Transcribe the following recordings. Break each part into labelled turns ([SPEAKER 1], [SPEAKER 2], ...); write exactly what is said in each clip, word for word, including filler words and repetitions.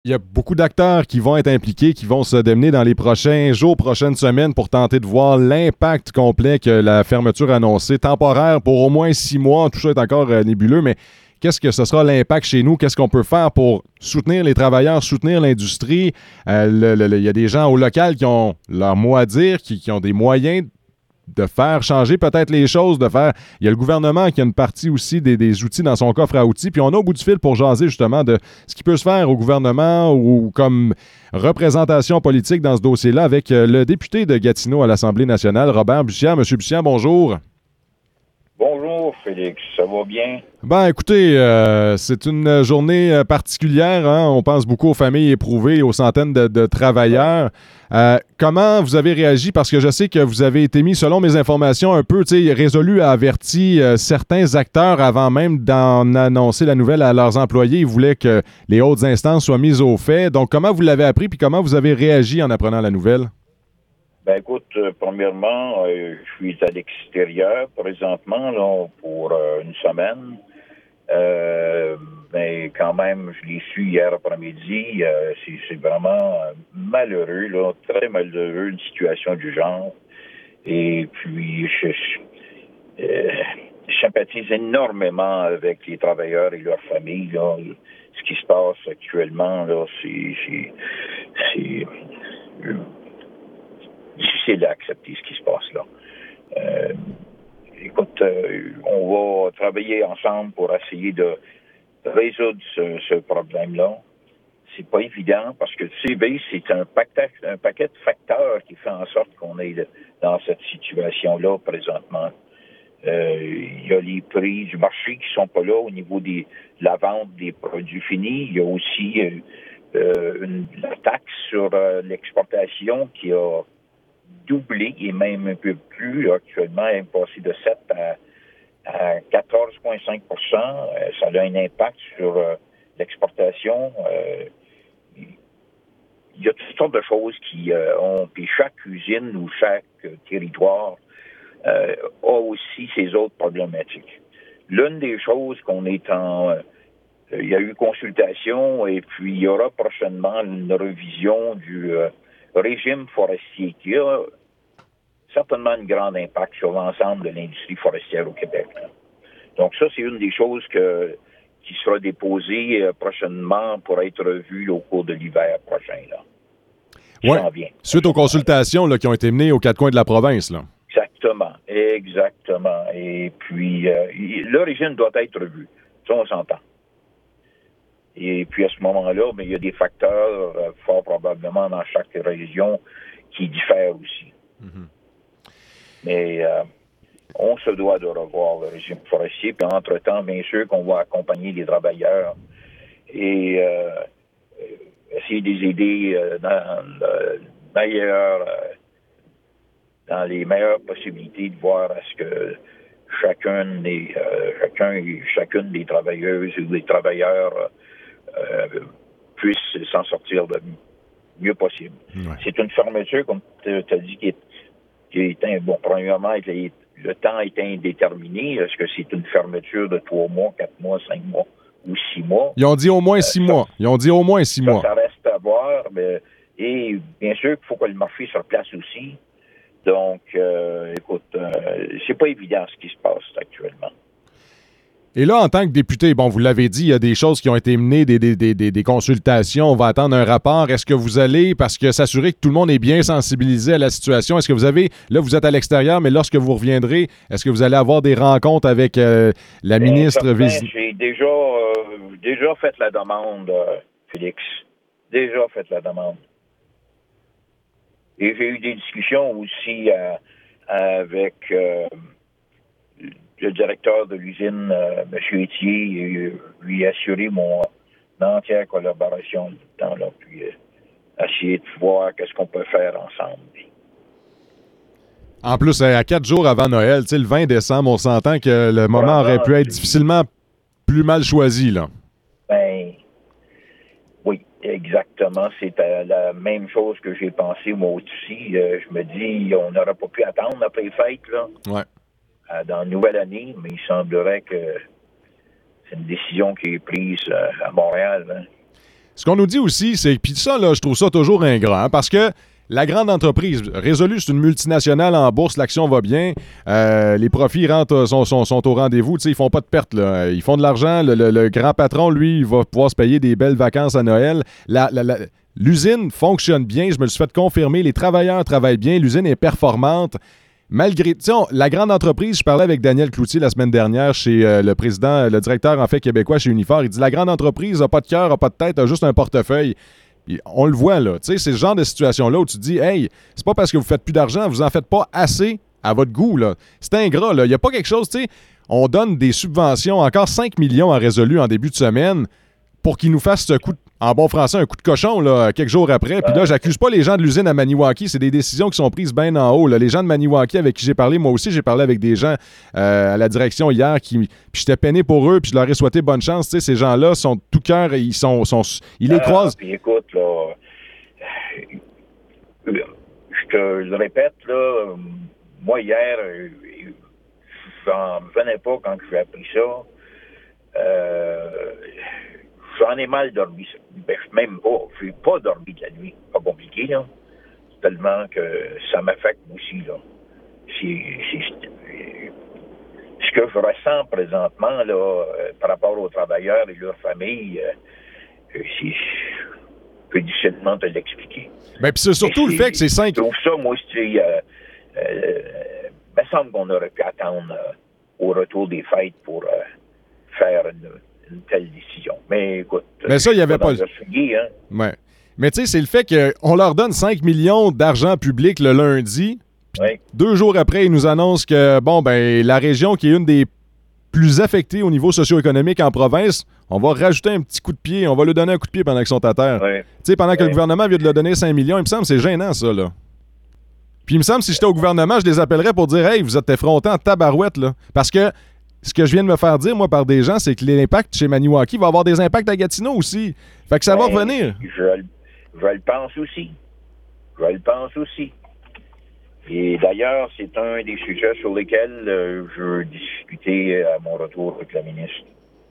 [SPEAKER 1] Il y a beaucoup d'acteurs qui vont être impliqués, qui vont se démener dans les prochains jours, prochaines semaines pour tenter de voir l'impact complet que la fermeture annoncée, temporaire pour au moins six mois, tout ça est encore euh, nébuleux, mais qu'est-ce que ce sera l'impact chez nous? Qu'est-ce qu'on peut faire pour soutenir les travailleurs, soutenir l'industrie? Euh, le- le- le- Il y a des gens au local qui ont leur mot à dire, qui, qui ont des moyens de faire changer peut-être les choses, de faire... Il y a le gouvernement qui a une partie aussi des, des outils dans son coffre à outils, puis on a au bout du fil pour jaser justement de ce qui peut se faire au gouvernement ou comme représentation politique dans ce dossier-là avec euh, le député de Gatineau à l'Assemblée nationale, Robert Bussière. Monsieur Bussière, bonjour.
[SPEAKER 2] Bonjour, Félix. Ça va bien?
[SPEAKER 1] Ben, écoutez, euh, c'est une journée euh, particulière. Hein? On pense beaucoup aux familles éprouvées et aux centaines de, de travailleurs. Euh, comment vous avez réagi? Parce que je sais que vous avez été mis, selon mes informations, un peu résolu à avertir euh, certains acteurs avant même d'en annoncer la nouvelle à leurs employés. Ils voulaient que les hautes instances soient mises au fait. Donc, comment vous l'avez appris puis comment vous avez réagi en apprenant la nouvelle?
[SPEAKER 2] Ben écoute, euh, premièrement, euh, je suis à l'extérieur présentement là, pour euh, une semaine. Euh, mais quand même, je l'ai su hier après-midi. Euh, c'est, c'est vraiment malheureux, là, très malheureux, une situation du genre. Et puis, je, je, euh, je sympathise énormément avec les travailleurs et leurs familles. Là. Ce qui se passe actuellement, là, c'est... c'est, c'est euh, difficile à accepter ce qui se passe là. Euh, écoute, euh, on va travailler ensemble pour essayer de résoudre ce, ce problème-là. C'est pas évident parce que tu sais, bien, c'est un paquet, un paquet de facteurs qui fait en sorte qu'on est dans cette situation-là présentement. Euh, il y a les prix du marché qui sont pas là au niveau des, de la vente des produits finis. Il y a aussi euh, euh, une, la taxe sur euh, l'exportation qui a doublé et même un peu plus. Là, actuellement, elle est passée de sept à, à quatorze virgule cinq pour cent. Euh, ça a un impact sur euh, l'exportation. Euh, il y a toutes sortes de choses qui euh, ont... Puis chaque usine ou chaque euh, territoire euh, a aussi ses autres problématiques. L'une des choses qu'on est en... Euh, il y a eu consultation et puis il y aura prochainement une révision du euh, régime forestier qui a certainement un grand impact sur l'ensemble de l'industrie forestière au Québec. Là. Donc ça, c'est une des choses que, qui sera déposée euh, prochainement pour être revue là, au cours de l'hiver prochain. Là.
[SPEAKER 1] Oui, suite aux consultations là, qui ont été menées aux quatre coins de la province. Là.
[SPEAKER 2] Exactement, exactement. Et puis, euh, le régime doit être revu. Ça, on s'entend. Et puis, à ce moment-là, mais il y a des facteurs, euh, fort probablement, dans chaque région qui diffèrent aussi. Mm-hmm. Mais euh, on se doit de revoir le régime forestier. Puis, entre-temps, bien sûr qu'on va accompagner les travailleurs et euh, essayer de les aider euh, dans le meilleur... Euh, dans les meilleures possibilités de voir à ce que chacun des, euh, chacun et chacune des travailleuses ou des travailleurs euh, puissent s'en sortir le mieux possible. Ouais. C'est une fermeture, comme tu as dit, qui est, qui est bon, premièrement, le temps est indéterminé. Est-ce que c'est une fermeture de trois mois, quatre mois, cinq mois ou six mois?
[SPEAKER 1] Ils ont dit au moins six euh, mois. Ça, Ils ont dit au moins six
[SPEAKER 2] ça,
[SPEAKER 1] mois.
[SPEAKER 2] Ça reste à voir. Mais, et bien sûr qu'il faut que le marché se replace aussi. Donc, euh, écoute, euh, c'est pas évident ce qui se passe actuellement.
[SPEAKER 1] Et là, en tant que député, bon, vous l'avez dit, il y a des choses qui ont été menées, des, des, des, des consultations, on va attendre un rapport. Est-ce que vous allez, parce que s'assurer que tout le monde est bien sensibilisé à la situation, est-ce que vous avez, là, vous êtes à l'extérieur, mais lorsque vous reviendrez, est-ce que vous allez avoir des rencontres avec euh, la bien, ministre?
[SPEAKER 2] Certain, vis- j'ai déjà, euh, déjà fait la demande, euh, Félix. Déjà fait la demande. Et j'ai eu des discussions aussi euh, avec euh, le directeur de l'usine, euh, M. Etier, et lui assurer mon, mon entière collaboration tout le temps, là, puis euh, essayer de voir qu'est-ce qu'on peut faire ensemble.
[SPEAKER 1] En plus, à quatre jours avant Noël, le vingt décembre, on s'entend que le moment Vraiment, aurait pu être difficilement plus mal choisi, là.
[SPEAKER 2] Ben, oui, exactement. C'est la même chose que j'ai pensé moi aussi. Euh, je me dis, on n'aurait pas pu attendre après les fêtes, là.
[SPEAKER 1] Ouais.
[SPEAKER 2] Euh, dans la nouvelle année, mais il semblerait que c'est une décision qui est prise euh, à Montréal. Hein.
[SPEAKER 1] Ce qu'on nous dit aussi, c'est, puis ça, là, je trouve ça toujours ingrat, hein, parce que la grande entreprise, Résolu, c'est une multinationale en bourse, l'action va bien, euh, les profits rentrent, sont, sont, sont au rendez-vous, tu sais, ils font pas de pertes, là. Ils font de l'argent, le, le, le grand patron, lui, il va pouvoir se payer des belles vacances à Noël. La, la, la, l'usine fonctionne bien, je me le suis fait confirmer, les travailleurs travaillent bien, l'usine est performante. Malgré, tu sais, la grande entreprise, je parlais avec Daniel Cloutier la semaine dernière chez euh, le président, le directeur en fait québécois chez Unifor, il dit la grande entreprise n'a pas de cœur, n'a pas de tête, a juste un portefeuille. Puis on le voit là, tu sais, c'est ce genre de situation-là où tu te dis, hey, c'est pas parce que vous faites plus d'argent, vous en faites pas assez à votre goût, là. C'est ingrat, là. Il n'y a pas quelque chose, tu sais, on donne des subventions, encore cinq millions à Résolu en début de semaine pour qu'ils nous fassent ce coup, de, en bon français, un coup de cochon, là, quelques jours après. Puis là, j'accuse pas les gens de l'usine à Maniwaki, c'est des décisions qui sont prises bien en haut, là. Les gens de Maniwaki avec qui j'ai parlé, moi aussi, j'ai parlé avec des gens euh, à la direction hier, qui, puis j'étais peiné pour eux, puis je leur ai souhaité bonne chance, tu sais, ces gens-là sont de tout cœur, ils sont, sont ils les croisent.
[SPEAKER 2] Ah, puis écoute, là, je te le répète, là, moi, hier, j'en venais pas quand j'ai appris ça. Euh, j'en ai mal dormi. Ben, même pas. Je n'ai pas dormi de la nuit. Pas compliqué, là. Tellement que ça m'affecte aussi, là. C'est, c'est, ce que je ressens présentement, là, euh, par rapport aux travailleurs et leurs familles, euh, c'est... Je peux difficilement te l'expliquer.
[SPEAKER 1] Ben, puis c'est surtout le fait que c'est cinq...
[SPEAKER 2] Je trouve ça, moi, c'est... Euh, euh, il me semble qu'on aurait pu attendre euh, au retour des fêtes pour euh, faire une, une telle décision. Mais écoute...
[SPEAKER 1] Mais ça, il n'y avait pas...
[SPEAKER 2] pas... Suivi, hein?
[SPEAKER 1] Ouais. Mais tu sais, c'est le fait qu'on leur donne cinq millions d'argent public le lundi, puis oui. Deux jours après, ils nous annoncent que, bon, ben la région qui est une des plus affectées au niveau socio-économique en province, on va rajouter un petit coup de pied, on va lui donner un coup de pied pendant qu'ils sont à terre.
[SPEAKER 2] Oui.
[SPEAKER 1] Tu sais, pendant que
[SPEAKER 2] oui.
[SPEAKER 1] le gouvernement vient de leur donner cinq millions, il me semble que c'est gênant, ça, là. Puis il me semble que si j'étais au gouvernement, je les appellerais pour dire « Hey, vous êtes effrontés en tabarouette, là. » Parce que ce que je viens de me faire dire, moi, par des gens, c'est que l'impact chez Maniwaki va avoir des impacts à Gatineau aussi. Fait que ça
[SPEAKER 2] ben,
[SPEAKER 1] va revenir.
[SPEAKER 2] Je, je le pense aussi. Je le pense aussi. Et d'ailleurs, c'est un des sujets sur lesquels euh, je discutais à mon retour avec la ministre.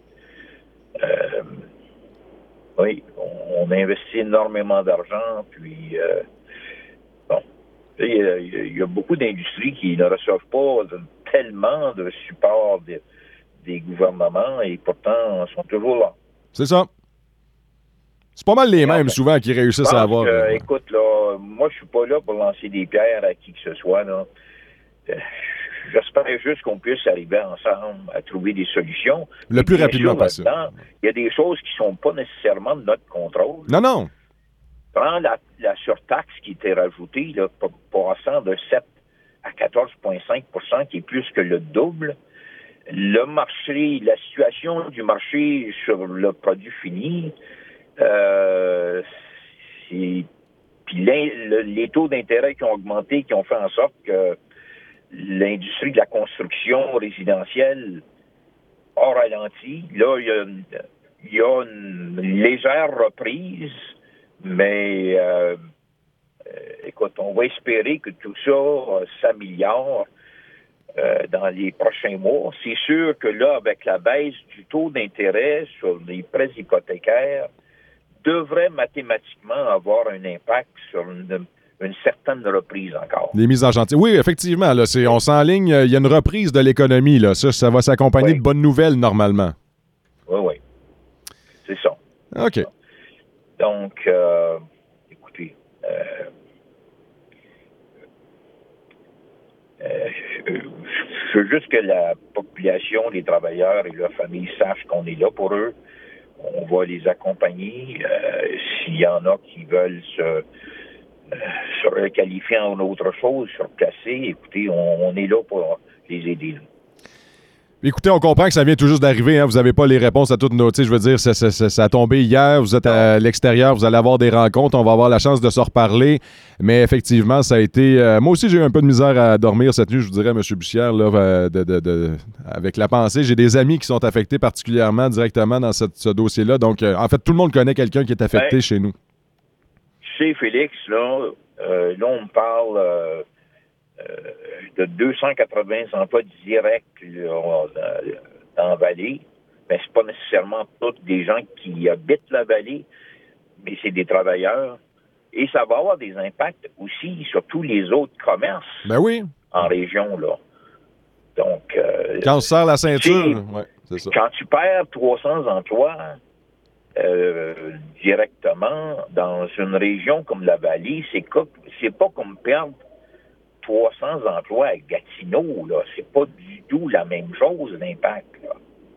[SPEAKER 2] Euh, oui, on, on investit énormément d'argent, puis euh, bon, il y, a, il y a beaucoup d'industries qui ne reçoivent pas de, tellement de support de, des gouvernements et pourtant sont toujours là.
[SPEAKER 1] C'est ça. C'est pas mal les mêmes,
[SPEAKER 2] fait,
[SPEAKER 1] souvent, qui réussissent à avoir.
[SPEAKER 2] Que,
[SPEAKER 1] euh,
[SPEAKER 2] écoute, là, moi, je suis pas là pour lancer des pierres à qui que ce soit, là. Euh, J'espère juste qu'on puisse arriver ensemble à trouver des solutions.
[SPEAKER 1] Le plus rapidement possible.
[SPEAKER 2] Il y a des choses qui sont pas nécessairement de notre contrôle.
[SPEAKER 1] Non, non.
[SPEAKER 2] Prends la, la surtaxe qui était rajoutée, là, passant de sept à quatorze virgule cinq pour cent, qui est plus que le double. Le marché, la situation du marché sur le produit fini, euh, c'est... Puis le, les taux d'intérêt qui ont augmenté, qui ont fait en sorte que l'industrie de la construction résidentielle a ralenti. Là, il y a une, il y a une légère reprise, mais euh, euh, écoute, on va espérer que tout ça euh, s'améliore euh, dans les prochains mois. C'est sûr que là, avec la baisse du taux d'intérêt sur les prêts hypothécaires, devrait mathématiquement avoir un impact sur une, une certaine reprise encore.
[SPEAKER 1] Les mises en chantier. Oui, effectivement, là, c'est, on s'enligne, il y a une reprise de l'économie. Là. Ça, ça va s'accompagner oui. de bonnes nouvelles, normalement.
[SPEAKER 2] Oui, oui. C'est ça.
[SPEAKER 1] OK.
[SPEAKER 2] C'est ça. Donc, euh, écoutez, euh, euh, je veux juste que la population, les travailleurs et leurs familles sachent qu'on est là pour eux. On va les accompagner. Euh, s'il y en a qui veulent se, euh, se requalifier en autre chose, se replacer, écoutez, on, on est là pour les aider. Là.
[SPEAKER 1] Écoutez, on comprend que ça vient tout juste d'arriver. Hein? Vous n'avez pas les réponses à toutes nos... Je veux dire, ça, ça, ça, ça a tombé hier. Vous êtes à l'extérieur. Vous allez avoir des rencontres. On va avoir la chance de se reparler. Mais effectivement, ça a été... Euh, moi aussi, j'ai eu un peu de misère à dormir cette nuit, je vous dirais, M. Bussière, là, de, de, de, avec la pensée. J'ai des amis qui sont affectés particulièrement directement dans cette, ce dossier-là. Donc, euh, en fait, tout le monde connaît quelqu'un qui est affecté ben, chez nous.
[SPEAKER 2] Tu sais, Félix, là, euh, là on me parle... Euh... Euh, de deux cent quatre-vingts emplois directs là, dans la vallée, mais c'est pas nécessairement tous des gens qui habitent la vallée. mais c'est des travailleurs. Et ça va avoir des impacts aussi sur tous les autres commerces
[SPEAKER 1] ben oui.
[SPEAKER 2] en région, là. Donc... Euh,
[SPEAKER 1] quand on se serre la ceinture, ouais, c'est ça.
[SPEAKER 2] Quand tu perds trois cents emplois euh, directement dans une région comme la Vallée, c'est, co- c'est pas comme perdre trois cents emplois à Gatineau, là. C'est pas du tout la même chose, l'impact, là.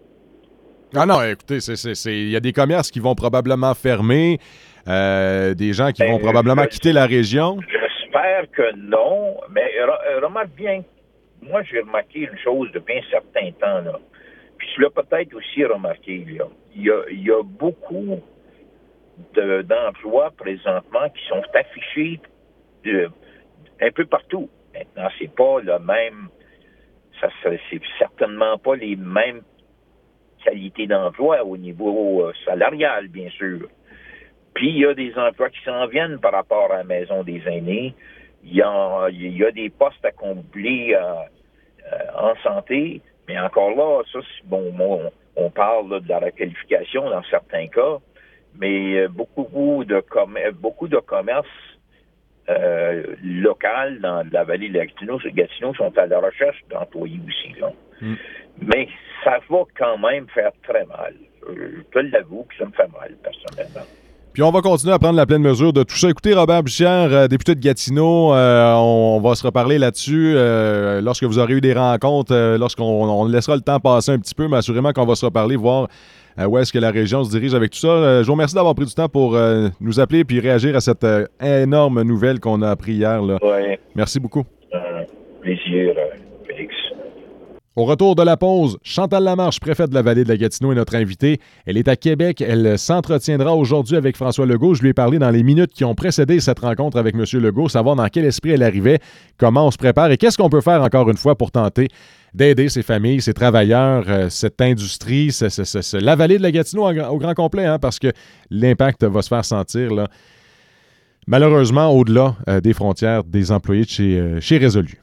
[SPEAKER 1] Ah non, écoutez, c'est, c'est, c'est, il y a des commerces qui vont probablement fermer, euh, des gens qui
[SPEAKER 2] Ben,
[SPEAKER 1] vont probablement
[SPEAKER 2] je,
[SPEAKER 1] quitter la région.
[SPEAKER 2] J'espère que non, mais re- remarque bien, moi j'ai remarqué une chose depuis un certain temps, là. Puis tu l'as peut-être aussi remarqué, là. Il y a, il y a beaucoup de, d'emplois présentement qui sont affichés de, un peu partout. Maintenant, c'est pas le même, ça c'est certainement pas les mêmes qualité d'emploi au niveau euh, salarial, bien sûr. Puis, il y a des emplois qui s'en viennent par rapport à la maison des aînés. Il y a, il y a des postes à combler euh, euh, en santé, mais encore là, ça, c'est, bon, on, on parle là, de la requalification dans certains cas, mais euh, beaucoup de, com- beaucoup de commerces euh, locaux dans la vallée de Gatineau, Gatineau sont à la recherche d'employés aussi, là. Mm. Mais ça va quand même faire très mal. Je te l'avoue que ça me fait mal, personnellement.
[SPEAKER 1] Puis on va continuer à prendre la pleine mesure de tout ça. Écoutez, Robert Bussière, euh, député de Gatineau, euh, on, on va se reparler là-dessus euh, lorsque vous aurez eu des rencontres, euh, lorsqu'on on laissera le temps passer un petit peu, mais assurément qu'on va se reparler, voir euh, où est-ce que la région se dirige avec tout ça. Euh, je vous remercie d'avoir pris du temps pour euh, nous appeler et réagir à cette euh, énorme nouvelle qu'on a appris hier, là.
[SPEAKER 2] Ouais.
[SPEAKER 1] Merci beaucoup.
[SPEAKER 2] Un plaisir, Félix.
[SPEAKER 1] Au retour de la pause, Chantal Lamarche, préfète de la vallée de la Gatineau, est notre invitée. Elle est à Québec. Elle s'entretiendra aujourd'hui avec François Legault. Je lui ai parlé dans les minutes qui ont précédé cette rencontre avec M. Legault, savoir dans quel esprit elle arrivait, comment on se prépare et qu'est-ce qu'on peut faire encore une fois pour tenter d'aider ces familles, ces travailleurs, euh, cette industrie, ce, ce, ce, ce, la vallée de la Gatineau au, au grand complet, hein, parce que l'impact va se faire sentir, là, malheureusement, au-delà euh, des frontières des employés de chez, euh, chez Résolu.